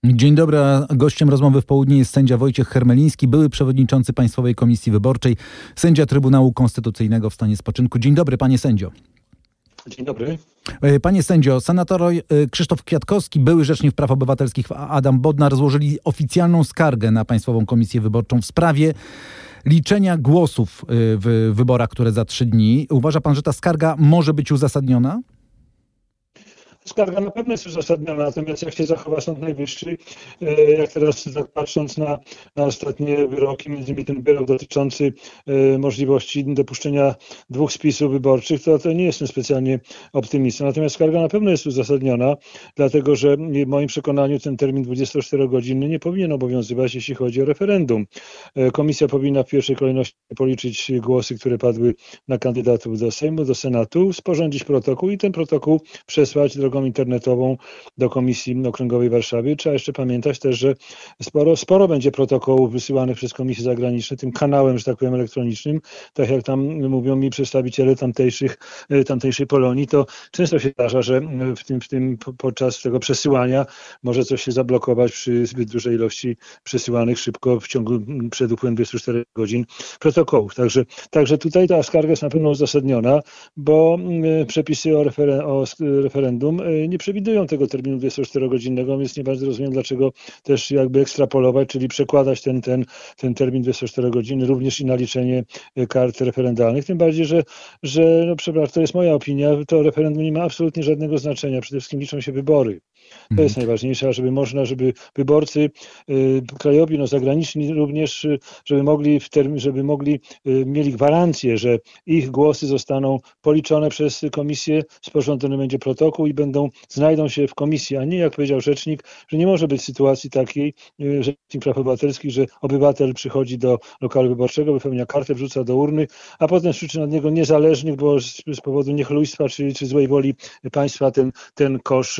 Dzień dobry, a gościem rozmowy w południe jest sędzia Wojciech Hermeliński, były przewodniczący Państwowej Komisji Wyborczej, sędzia Trybunału Konstytucyjnego w stanie spoczynku. Dzień dobry, panie sędzio. Dzień dobry. Panie sędzio, senator Krzysztof Kwiatkowski, były rzecznik praw obywatelskich Adam Bodnar złożyli oficjalną skargę na Państwową Komisję Wyborczą w sprawie liczenia głosów w wyborach, które za 3 dni. Uważa pan, że ta skarga może być uzasadniona? Skarga na pewno jest uzasadniona, natomiast jak się zachowa Sąd Najwyższy, jak teraz tak patrząc na ostatnie wyroki, między innymi ten wyrok dotyczący możliwości dopuszczenia 2 spisów wyborczych, to nie jestem specjalnie optymistą. Natomiast skarga na pewno jest uzasadniona, dlatego że w moim przekonaniu ten termin 24-godzinny nie powinien obowiązywać, jeśli chodzi o referendum. Komisja powinna w pierwszej kolejności policzyć głosy, które padły na kandydatów do Sejmu, do Senatu, sporządzić protokół i ten protokół przesłać drogą internetową do Komisji Okręgowej w Warszawie. Trzeba jeszcze pamiętać też, że sporo będzie protokołów wysyłanych przez komisje zagraniczne tym kanałem, że tak powiem, elektronicznym. Tak jak tam mówią mi przedstawiciele tamtejszej Polonii, to często się zdarza, że podczas tego przesyłania może coś się zablokować przy zbyt dużej ilości przesyłanych szybko przed upływem 24 godzin protokołów. Także tutaj ta skarga jest na pewno uzasadniona, bo przepisy o referendum nie przewidują tego terminu 24-godzinnego, więc nie bardzo rozumiem, dlaczego też jakby ekstrapolować, czyli przekładać ten termin 24 godziny również i na liczenie kart referendalnych. Tym bardziej, że przepraszam, to jest moja opinia, to referendum nie ma absolutnie żadnego znaczenia. Przede wszystkim liczą się wybory. To jest najważniejsze, żeby wyborcy krajowi, zagraniczni również, mieli gwarancję, że ich głosy zostaną policzone przez komisję, sporządzony będzie protokół i znajdą się w komisji, a nie, jak powiedział rzecznik, że nie może być sytuacji takiej, rzecznik praw obywatelskich, że obywatel przychodzi do lokalu wyborczego, wypełnia kartę, wrzuca do urny, a potem z przyczyn od niego niezależnych, bo z powodu niechlujstwa czy złej woli państwa ten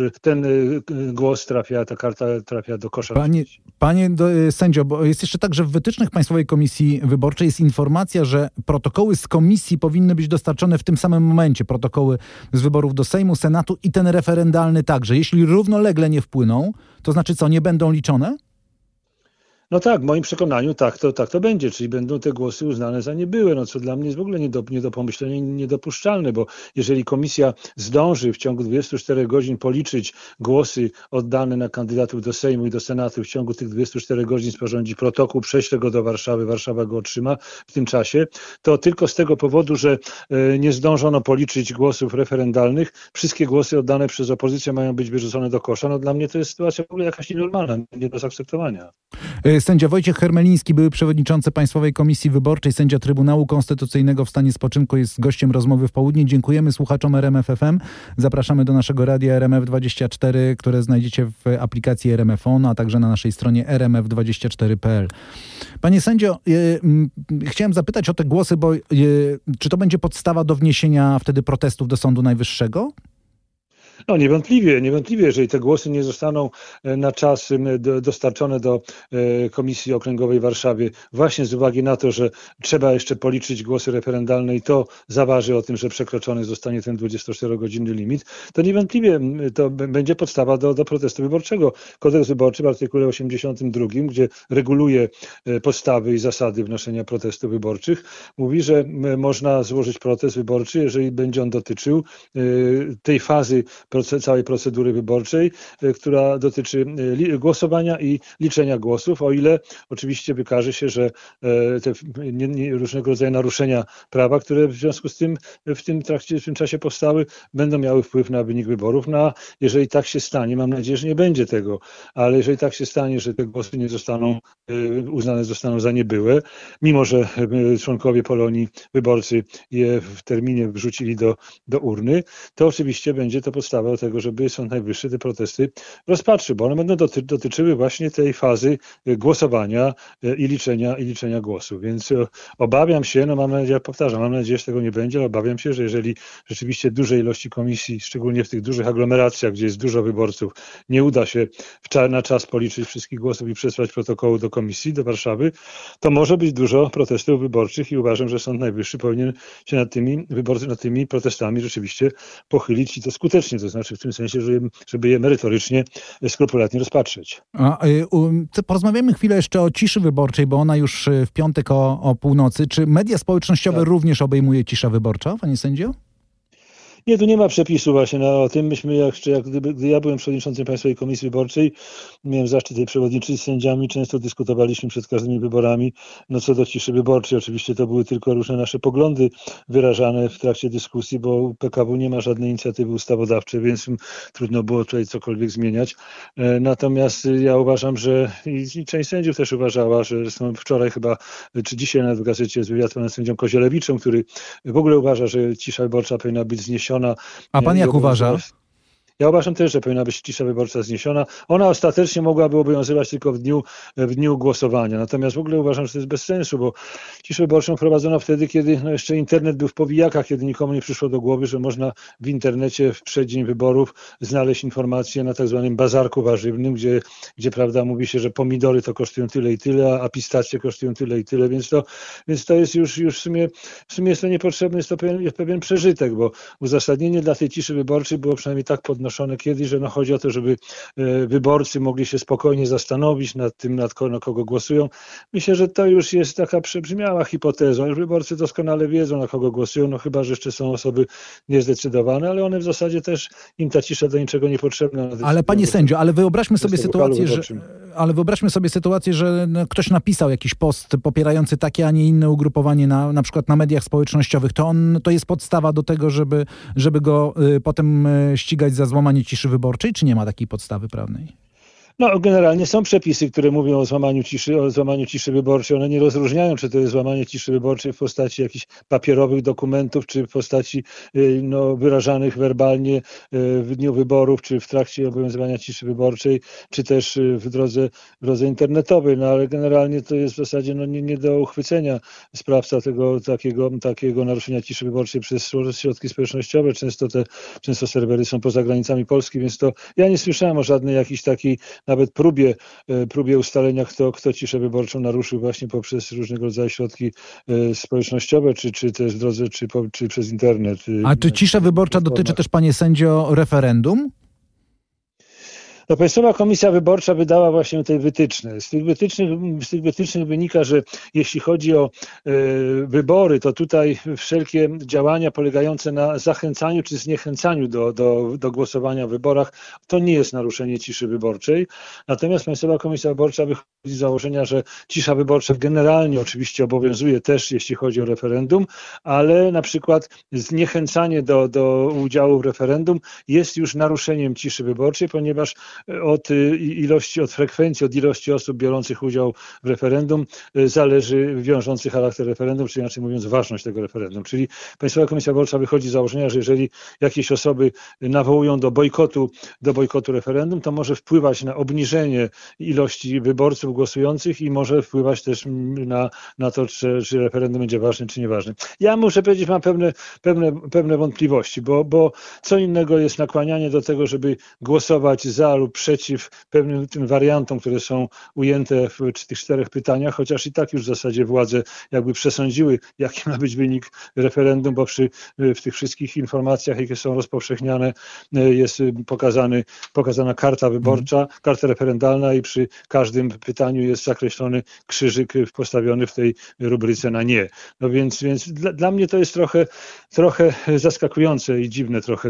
głos ta karta trafia do kosza. Panie sędzio, bo jest jeszcze tak, że w wytycznych Państwowej Komisji Wyborczej jest informacja, że protokoły z komisji powinny być dostarczone w tym samym momencie. Protokoły z wyborów do Sejmu, Senatu i ten referendalny także. Jeśli równolegle nie wpłyną, to znaczy co, nie będą liczone? No tak, w moim przekonaniu tak to będzie, czyli będą te głosy uznane za niebyłe, co dla mnie jest w ogóle nie do pomyślenia i niedopuszczalne, bo jeżeli komisja zdąży w ciągu 24 godzin policzyć głosy oddane na kandydatów do Sejmu i do Senatu, w ciągu tych 24 godzin sporządzi protokół, prześle go do Warszawy, Warszawa go otrzyma w tym czasie, to tylko z tego powodu, że nie zdążono policzyć głosów referendalnych, wszystkie głosy oddane przez opozycję mają być wyrzucone do kosza. Dla mnie to jest sytuacja w ogóle jakaś nienormalna, nie do zaakceptowania. Sędzia Wojciech Hermeliński, były przewodniczący Państwowej Komisji Wyborczej, sędzia Trybunału Konstytucyjnego w stanie spoczynku, jest gościem rozmowy w południe. Dziękujemy słuchaczom RMF FM. Zapraszamy do naszego radia RMF24, które znajdziecie w aplikacji RMF On, a także na naszej stronie rmf24.pl. Panie sędzio, chciałem zapytać o te głosy, bo czy to będzie podstawa do wniesienia wtedy protestów do Sądu Najwyższego? No niewątpliwie, jeżeli te głosy nie zostaną na czas dostarczone do Komisji Okręgowej w Warszawie, właśnie z uwagi na to, że trzeba jeszcze policzyć głosy referendalne i to zaważy o tym, że przekroczony zostanie ten 24-godzinny limit, to niewątpliwie to będzie podstawa do protestu wyborczego. Kodeks wyborczy w artykule 82, gdzie reguluje podstawy i zasady wnoszenia protestów wyborczych, mówi, że można złożyć protest wyborczy, jeżeli będzie on dotyczył tej fazy całej procedury wyborczej, która dotyczy głosowania i liczenia głosów, o ile oczywiście wykaże się, że te różnego rodzaju naruszenia prawa, które w związku z tym w tym czasie powstały, będą miały wpływ na wynik wyborów. No, a jeżeli tak się stanie, mam nadzieję, że nie będzie tego, ale jeżeli tak się stanie, że te głosy nie zostaną uznane za niebyłe, mimo że członkowie Polonii, wyborcy je w terminie wrzucili do urny, to oczywiście będzie to podstawa do tego, żeby Sąd Najwyższy te protesty rozpatrzył, bo one będą dotyczyły właśnie tej fazy głosowania i liczenia głosów. Więc obawiam się, mam nadzieję, że tego nie będzie, ale obawiam się, że jeżeli rzeczywiście dużej ilości komisji, szczególnie w tych dużych aglomeracjach, gdzie jest dużo wyborców, nie uda się na czas policzyć wszystkich głosów i przesłać protokołu do komisji, do Warszawy, to może być dużo protestów wyborczych i uważam, że Sąd Najwyższy powinien się nad tymi protestami rzeczywiście pochylić i to skutecznie to znaczy w tym sensie, żeby je merytorycznie, skrupulatnie rozpatrzeć. Porozmawiamy chwilę jeszcze o ciszy wyborczej, bo ona już w piątek o północy. Czy media społecznościowe również obejmuje cisza wyborcza, panie sędzio? Nie, tu nie ma przepisu właśnie o tym. Myśmy, gdy ja byłem przewodniczącym Państwowej Komisji Wyborczej, miałem zaszczyt tej przewodniczyć z sędziami, często dyskutowaliśmy przed każdymi wyborami. No co do ciszy wyborczej, oczywiście to były tylko różne nasze poglądy wyrażane w trakcie dyskusji, bo PKW nie ma żadnej inicjatywy ustawodawczej, więc trudno było tutaj cokolwiek zmieniać. Natomiast ja uważam, że i część sędziów też uważała, że zresztą wczoraj chyba, czy dzisiaj nawet w gazecie jest wywiad z panem sędzią Kozielewiczem, który w ogóle uważa, że cisza wyborcza powinna być zniesiona. A pan jak uważa? Ja uważam też, że powinna być cisza wyborcza zniesiona. Ona ostatecznie mogłaby obowiązywać tylko w dniu głosowania. Natomiast w ogóle uważam, że to jest bez sensu, bo ciszę wyborczą wprowadzono wtedy, kiedy jeszcze internet był w powijakach, kiedy nikomu nie przyszło do głowy, że można w internecie w przeddzień wyborów znaleźć informacje na tak zwanym bazarku warzywnym, gdzie prawda, mówi się, że pomidory to kosztują tyle i tyle, a pistacje kosztują tyle i tyle, więc to jest już w sumie jest to niepotrzebne, jest to pewien przeżytek, bo uzasadnienie dla tej ciszy wyborczej było przynajmniej tak podnoszone kiedyś, że chodzi o to, żeby wyborcy mogli się spokojnie zastanowić nad tym, na kogo głosują. Myślę, że to już jest taka przebrzmiała hipoteza. Już wyborcy doskonale wiedzą, na kogo głosują, no chyba, że jeszcze są osoby niezdecydowane, ale one w zasadzie też, im ta cisza do niczego niepotrzebna. Ale panie sędzio, ale wyobraźmy sobie sytuację, że ktoś napisał jakiś post popierający takie, a nie inne ugrupowanie na przykład na mediach społecznościowych. To jest podstawa do tego, żeby go potem ścigać za złamanie ciszy wyborczej, czy nie ma takiej podstawy prawnej? No, generalnie są przepisy, które mówią o złamaniu ciszy wyborczej. One nie rozróżniają, czy to jest złamanie ciszy wyborczej w postaci jakichś papierowych dokumentów, czy w postaci wyrażanych werbalnie w dniu wyborów, czy w trakcie obowiązywania ciszy wyborczej, czy też w drodze internetowej. No ale generalnie to jest w zasadzie nie do uchwycenia sprawca takiego naruszenia ciszy wyborczej przez środki społecznościowe. Często serwery są poza granicami Polski, więc to ja nie słyszałem o żadnej jakiejś takiej nawet próbie ustalenia, kto ciszę wyborczą naruszył właśnie poprzez różnego rodzaju środki społecznościowe, czy też w drodze, czy przez internet. A czy cisza wyborcza dotyczy też, panie sędzio, referendum? No, Państwowa Komisja Wyborcza wydała właśnie te wytyczne. Z tych wytycznych wynika, że jeśli chodzi o wybory, to tutaj wszelkie działania polegające na zachęcaniu czy zniechęcaniu do głosowania w wyborach, to nie jest naruszenie ciszy wyborczej. Natomiast Państwowa Komisja Wyborcza wychodzi z założenia, że cisza wyborcza generalnie oczywiście obowiązuje też, jeśli chodzi o referendum, ale na przykład zniechęcanie do udziału w referendum jest już naruszeniem ciszy wyborczej, ponieważ od frekwencji, od ilości osób biorących udział w referendum zależy wiążący charakter referendum, czy inaczej mówiąc ważność tego referendum. Czyli Państwowa Komisja Wyborcza wychodzi z założenia, że jeżeli jakieś osoby nawołują do bojkotu referendum, to może wpływać na obniżenie ilości wyborców głosujących i może wpływać też na to, czy referendum będzie ważne, czy nieważne. Ja muszę powiedzieć, mam pewne wątpliwości, bo co innego jest nakłanianie do tego, żeby głosować za lub przeciw pewnym tym wariantom, które są ujęte w tych 4 pytaniach, chociaż i tak już w zasadzie władze jakby przesądziły, jaki ma być wynik referendum, bo w tych wszystkich informacjach, jakie są rozpowszechniane, jest pokazana karta wyborcza, karta referendalna i przy każdym pytaniu jest zakreślony krzyżyk postawiony w tej rubryce na nie. No więc dla mnie to jest trochę zaskakujące i dziwne trochę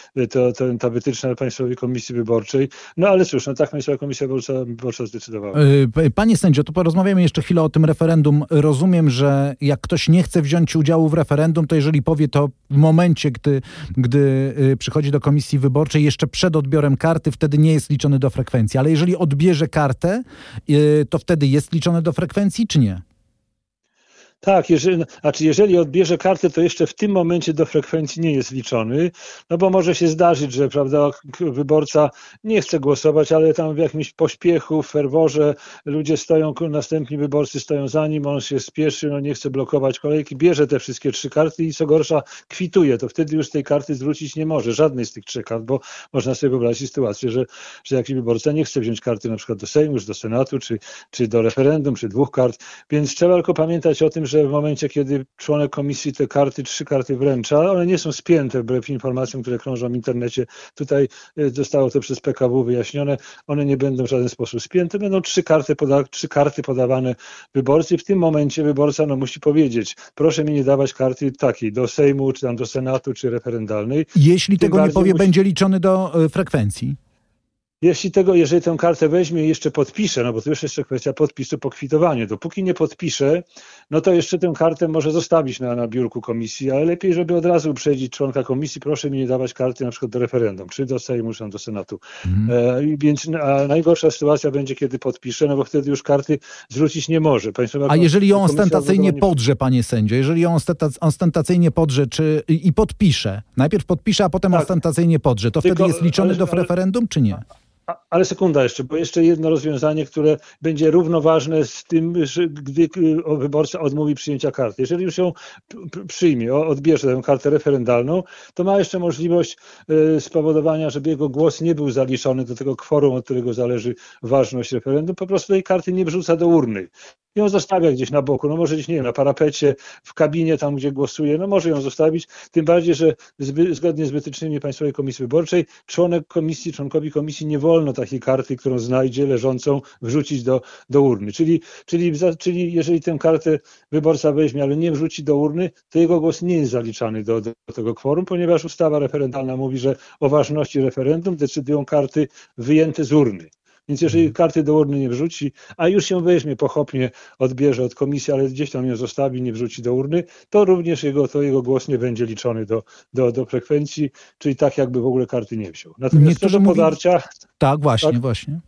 ta wytyczna Państwowej Komisji Wyborczej. No ale cóż, tak Państwowa Komisja Wyborcza zdecydowała. Panie sędzio, to porozmawiamy jeszcze chwilę o tym referendum. Rozumiem, że jak ktoś nie chce wziąć udziału w referendum, to jeżeli powie to w momencie, gdy przychodzi do Komisji Wyborczej, jeszcze przed odbiorem karty, wtedy nie jest liczony do frekwencji. Ale jeżeli odbierze kartę, to wtedy jest liczony do frekwencji, czy nie? Tak, jeżeli odbierze kartę, to jeszcze w tym momencie do frekwencji nie jest liczony, no bo może się zdarzyć, że prawda, wyborca nie chce głosować, ale tam w jakimś pośpiechu, w ferworze ludzie stoją, następni wyborcy stoją za nim, on się spieszy, nie chce blokować kolejki, bierze te wszystkie 3 karty i co gorsza kwituje, to wtedy już tej karty zwrócić nie może, żadnej z tych 3 kart, bo można sobie wyobrazić sytuację, że jakiś wyborca nie chce wziąć karty na przykład do Sejmu, czy do Senatu, czy do referendum, czy 2 kart, więc trzeba tylko pamiętać o tym, że w momencie, kiedy członek komisji te karty, 3 karty wręcza, one nie są spięte wbrew informacjom, które krążą w internecie. Tutaj zostało to przez PKW wyjaśnione. One nie będą w żaden sposób spięte. Będą 3 karty podawane wyborcy. W tym momencie wyborca musi powiedzieć, proszę mi nie dawać karty takiej do Sejmu, czy tam do Senatu, czy referendalnej. Jeśli tego nie powie, będzie liczony do frekwencji. Jeżeli tę kartę weźmie i jeszcze podpisze, no bo to już jeszcze kwestia podpisu po kwitowaniu. Dopóki nie podpisze, no to jeszcze tę kartę może zostawić na biurku komisji, ale lepiej, żeby od razu uprzedzić członka komisji, proszę mi nie dawać karty na przykład do referendum, czy do Sejmu, czy do Senatu. Więc najgorsza sytuacja będzie, kiedy podpisze, no bo wtedy już karty zwrócić nie może. A jeżeli ją ostentacyjnie podrze, panie sędzio, jeżeli ją ostentacyjnie podrze i podpisze, najpierw podpisze, a potem ostentacyjnie podrze, to wtedy jest liczony do referendum, czy nie? Ale sekunda jeszcze, bo jeszcze jedno rozwiązanie, które będzie równoważne z tym, że gdy wyborca odmówi przyjęcia karty. Jeżeli już ją przyjmie, odbierze tę kartę referendalną, to ma jeszcze możliwość spowodowania, żeby jego głos nie był zaliczony do tego kworum, od którego zależy ważność referendum. Po prostu tej karty nie wrzuca do urny. Ją zostawia gdzieś na boku, no może gdzieś, nie wiem, na parapecie, w kabinie, tam gdzie głosuje, no może ją zostawić, tym bardziej, że zgodnie z wytycznymi Państwowej Komisji Wyborczej członkowi komisji nie wolno takiej karty, którą znajdzie leżącą, wrzucić do urny. Czyli jeżeli tę kartę wyborca weźmie, ale nie wrzuci do urny, to jego głos nie jest zaliczany do tego kworum, ponieważ ustawa referendalna mówi, że o ważności referendum decydują karty wyjęte z urny. Więc jeżeli karty do urny nie wrzuci, a już ją weźmie pochopnie, odbierze od komisji, ale gdzieś tam ją zostawi, nie wrzuci do urny, to również jego głos nie będzie liczony do frekwencji, czyli tak jakby w ogóle karty nie wziął. Natomiast co do podarcia... Tak, właśnie.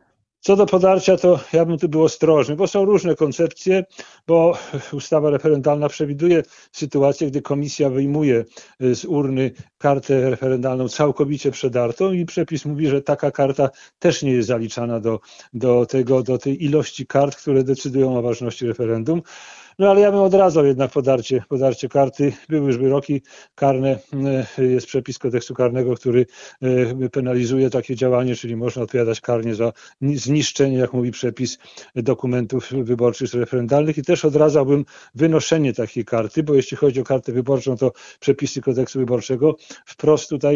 Co do podarcia, to ja bym tu był ostrożny, bo są różne koncepcje, bo ustawa referendalna przewiduje sytuację, gdy komisja wyjmuje z urny kartę referendalną całkowicie przedartą i przepis mówi, że taka karta też nie jest zaliczana do tej ilości kart, które decydują o ważności referendum. No ale ja bym odradzał jednak podarcie karty. Były już wyroki karne, jest przepis kodeksu karnego, który penalizuje takie działanie, czyli można odpowiadać karnie za zniszczenie, jak mówi przepis, dokumentów wyborczych czy referendalnych i też odradzałbym wynoszenie takiej karty, bo jeśli chodzi o kartę wyborczą, to przepisy kodeksu wyborczego wprost tutaj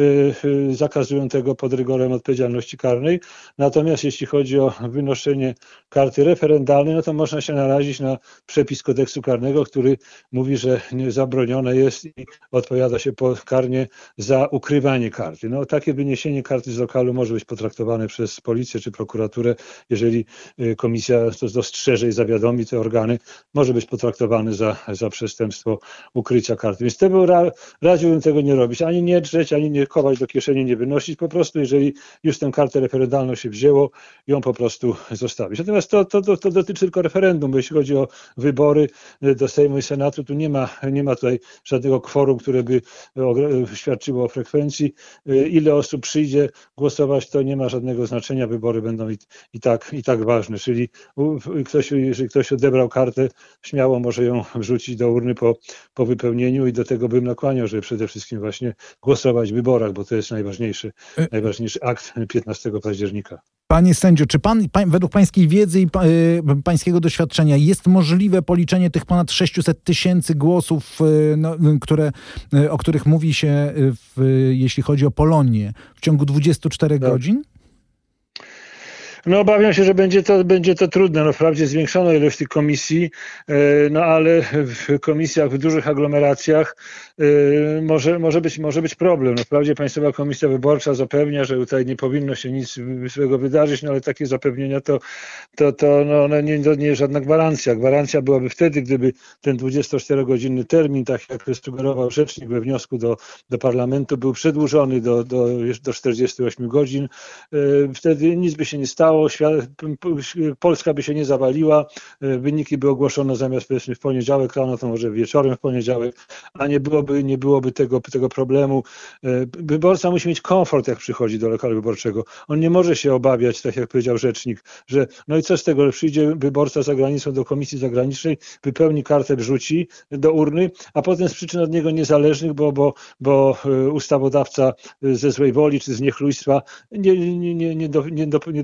zakazują tego pod rygorem odpowiedzialności karnej. Natomiast jeśli chodzi o wynoszenie karty referendalnej, no to można się narazić na przepis kodeksu karnego, który mówi, że zabronione jest i odpowiada się karnie za ukrywanie karty. No, takie wyniesienie karty z lokalu może być potraktowane przez policję czy prokuraturę, jeżeli komisja to dostrzeże i zawiadomi te organy, może być potraktowane za przestępstwo ukrycia karty. Więc radziłbym tego nie robić, ani nie drzeć, ani nie chować do kieszeni, nie wynosić. Po prostu, jeżeli już tę kartę referendalną się wzięło, ją po prostu zostawić. Natomiast to dotyczy tylko referendum, bo jeśli chodzi o wybory do Sejmu i Senatu, tu nie ma tutaj żadnego kworum, które by świadczyło o frekwencji. Ile osób przyjdzie głosować, to nie ma żadnego znaczenia. Wybory będą i tak ważne. Czyli jeżeli ktoś odebrał kartę, śmiało może ją wrzucić do urny po wypełnieniu i do tego bym nakłaniał, żeby przede wszystkim właśnie głosować w wyborach, bo to jest najważniejszy akt 15 października. Panie sędzio, czy według pańskiej wiedzy i pańskiego doświadczenia jest możliwe policzenie tych ponad 600 000 głosów, o których mówi się, jeśli chodzi o Polonię, w ciągu 24 godzin? No obawiam się, że będzie to trudne. No wprawdzie zwiększono ilość tych komisji, no ale w komisjach, w dużych aglomeracjach może być problem. No wprawdzie Państwowa Komisja Wyborcza zapewnia, że tutaj nie powinno się nic złego wydarzyć, no ale takie zapewnienia to nie jest żadna gwarancja. Gwarancja byłaby wtedy, gdyby ten 24-godzinny termin, tak jak sugerował rzecznik we wniosku do parlamentu, był przedłużony do 48 godzin. Wtedy nic by się nie stało. Polska by się nie zawaliła, wyniki by ogłoszono zamiast powiedzmy w poniedziałek rano, to może wieczorem w poniedziałek, a nie byłoby tego problemu. Wyborca musi mieć komfort, jak przychodzi do lokalu wyborczego. On nie może się obawiać, tak jak powiedział rzecznik, że no i co z tego, że przyjdzie wyborca za granicą do komisji zagranicznej, wypełni kartę, wrzuci do urny, a potem z przyczyn od niego niezależnych, bo ustawodawca ze złej woli czy z niechlujstwa nie doprowadził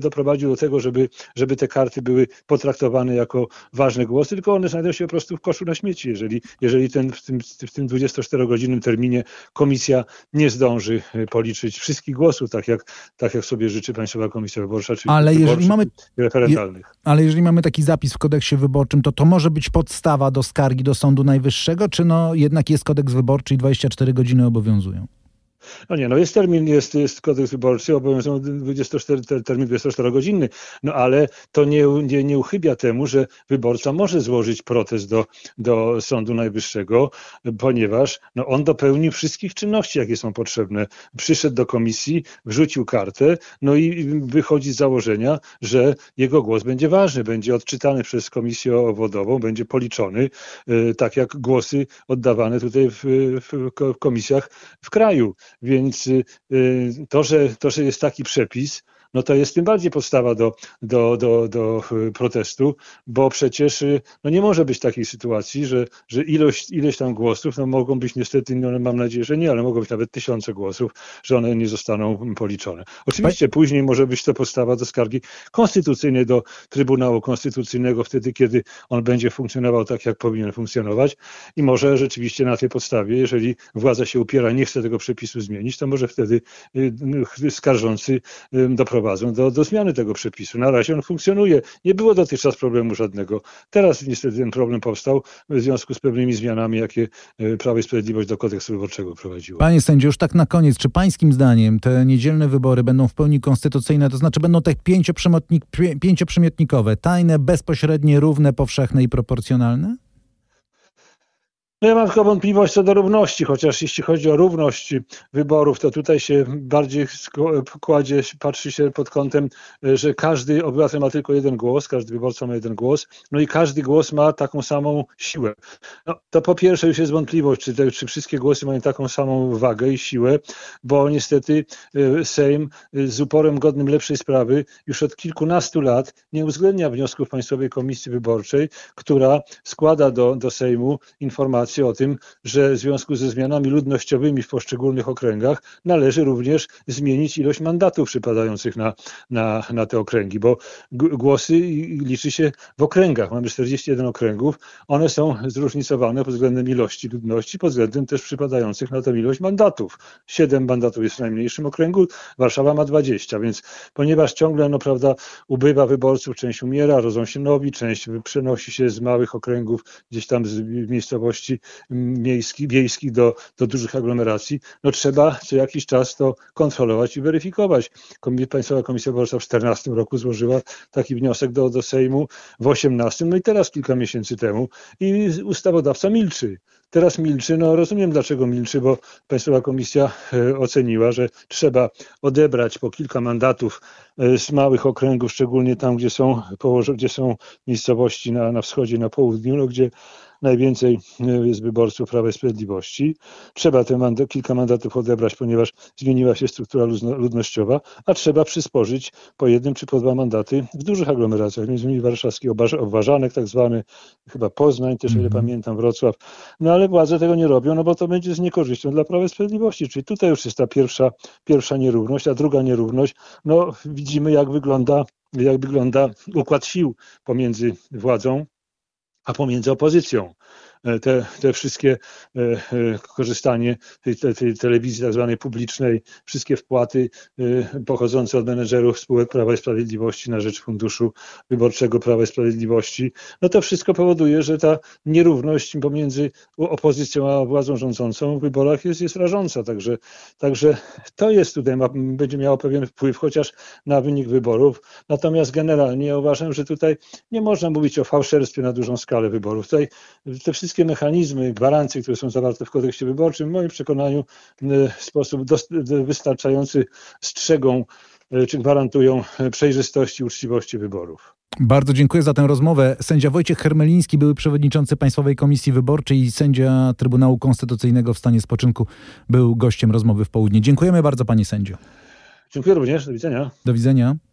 doprowadził do tego, żeby te karty były potraktowane jako ważne głosy, tylko one znajdują się po prostu w koszu na śmieci, jeżeli w tym 24-godzinnym terminie komisja nie zdąży policzyć wszystkich głosów, tak jak sobie życzy Państwowa Komisja Wyborcza, czyli referendalnych. Ale jeżeli mamy taki zapis w kodeksie wyborczym, to może być podstawa do skargi do Sądu Najwyższego, czy jednak jest kodeks wyborczy i 24 godziny obowiązują? Jest termin, jest kodeks wyborczy, obowiązują termin 24-godzinny, ale to nie uchybia temu, że wyborca może złożyć protest do Sądu Najwyższego, ponieważ on dopełnił wszystkich czynności, jakie są potrzebne. Przyszedł do komisji, wrzucił kartę, i wychodzi z założenia, że jego głos będzie ważny, będzie odczytany przez komisję obwodową, będzie policzony, tak jak głosy oddawane tutaj w komisjach w kraju. Więc to, że jest taki przepis, to jest tym bardziej podstawa do protestu, bo przecież nie może być takiej sytuacji, że ileś tam głosów, mogą być niestety, mam nadzieję, że nie, ale mogą być nawet tysiące głosów, że one nie zostaną policzone. Oczywiście później może być to podstawa do skargi konstytucyjnej do Trybunału Konstytucyjnego wtedy, kiedy on będzie funkcjonował tak, jak powinien funkcjonować i może rzeczywiście na tej podstawie, jeżeli władza się upiera, nie chce tego przepisu zmienić, to może wtedy skarżący doprowadzą do zmiany tego przepisu. Na razie on funkcjonuje. Nie było dotychczas problemu żadnego. Teraz niestety ten problem powstał w związku z pewnymi zmianami, jakie Prawo i Sprawiedliwość do kodeksu wyborczego prowadziło. Panie sędzio, już tak na koniec, czy pańskim zdaniem te niedzielne wybory będą w pełni konstytucyjne, to znaczy będą tak pięcioprzymiotnikowe, tajne, bezpośrednie, równe, powszechne i proporcjonalne? Ja mam tylko wątpliwość co do równości, chociaż jeśli chodzi o równość wyborów, to tutaj się bardziej patrzy się pod kątem, że każdy obywatel ma tylko jeden głos, każdy wyborca ma jeden głos, i każdy głos ma taką samą siłę. To po pierwsze już jest wątpliwość, czy wszystkie głosy mają taką samą wagę i siłę, bo niestety Sejm z uporem godnym lepszej sprawy już od kilkunastu lat nie uwzględnia wniosków Państwowej Komisji Wyborczej, która składa do Sejmu informacje o tym, że w związku ze zmianami ludnościowymi w poszczególnych okręgach należy również zmienić ilość mandatów przypadających na te okręgi, bo głosy liczy się w okręgach. Mamy 41 okręgów, one są zróżnicowane pod względem ilości ludności, pod względem też przypadających na tę ilość mandatów. 7 mandatów jest w najmniejszym okręgu, Warszawa ma 20, więc ponieważ ciągle, ubywa wyborców, część umiera, rodzą się nowi, część przenosi się z małych okręgów gdzieś tam z miejscowości wiejskich do dużych aglomeracji, trzeba co jakiś czas to kontrolować i weryfikować. Państwowa Komisja Wyborcza w 2014 roku złożyła taki wniosek do Sejmu, w 2018, i teraz kilka miesięcy temu, i ustawodawca milczy. Teraz milczy, rozumiem dlaczego milczy, bo Państwowa Komisja oceniła, że trzeba odebrać po kilka mandatów z małych okręgów, szczególnie tam, gdzie są miejscowości na wschodzie, na południu, gdzie najwięcej jest wyborców Prawa i Sprawiedliwości. Trzeba kilka mandatów odebrać, ponieważ zmieniła się struktura ludnościowa, a trzeba przysporzyć po 1 czy po 2 mandaty w dużych aglomeracjach, między innymi warszawski Obwarzanek tak zwany, chyba Poznań też, ile pamiętam, Wrocław. Ale władze tego nie robią, bo to będzie z niekorzyścią dla Prawa i Sprawiedliwości. Czyli tutaj już jest ta pierwsza nierówność, a druga nierówność, widzimy jak wygląda układ sił pomiędzy władzą a pomiędzy opozycją. Te wszystkie korzystanie tej telewizji tak zwanej publicznej, wszystkie wpłaty pochodzące od menedżerów spółek Prawa i Sprawiedliwości na rzecz Funduszu Wyborczego Prawa i Sprawiedliwości, to wszystko powoduje, że ta nierówność pomiędzy opozycją a władzą rządzącą w wyborach jest rażąca. Także to jest tutaj, będzie miało pewien wpływ chociaż na wynik wyborów. Natomiast generalnie ja uważam, że tutaj nie można mówić o fałszerstwie na dużą skalę wyborów. Tutaj te wszystkie mechanizmy, gwarancje, które są zawarte w kodeksie wyborczym, w moim przekonaniu w sposób wystarczający strzegą czy gwarantują przejrzystość i uczciwości wyborów. Bardzo dziękuję za tę rozmowę. Sędzia Wojciech Hermeliński, były przewodniczący Państwowej Komisji Wyborczej i sędzia Trybunału Konstytucyjnego w stanie spoczynku, był gościem rozmowy w południe. Dziękujemy bardzo, panie sędzio. Dziękuję również. Do widzenia. Do widzenia.